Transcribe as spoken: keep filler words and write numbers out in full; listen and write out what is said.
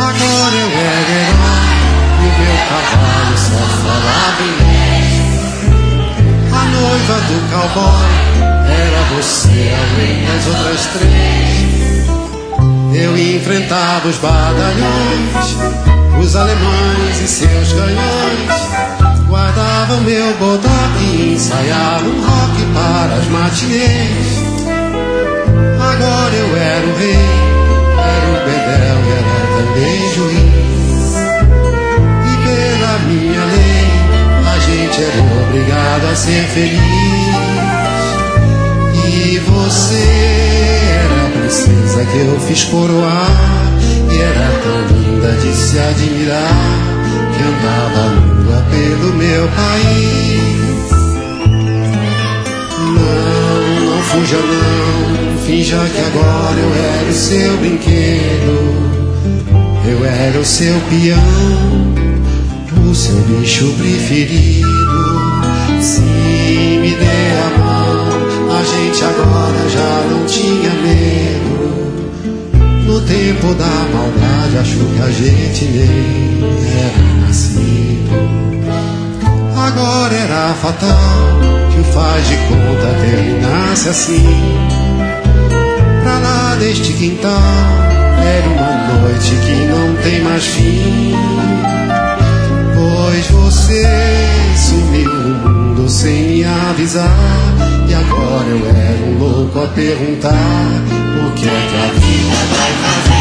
Agora eu era herói e o meu cavalo só falava inglês. A noiva do cowboy era você, além das outras três. Eu enfrentava os badalhões, os alemães e seus canhões. Guardava o meu bodoque e ensaiava um rock para as matinês. Agora eu era o rei, era o bedel e era também juiz. E pela minha lei, a gente era obrigado a ser feliz. E você era a princesa que eu fiz coroar, e era tão linda de se admirar, que andava nua pelo meu país. Não, não fuja não, finja que agora eu era o seu brinquedo. Eu era o seu peão, o seu bicho preferido. Se me der a mão, a gente agora já não tinha medo. No tempo da maldade, acho que a gente nem era nascido. Agora era fatal que o faz de conta terminasse assim. Pra lá deste quintal, era uma noite que não tem mais fim. Pois você sumiu no mundo sem me avisar, e agora eu era um louco a perguntar: o que é que a vida vai fazer?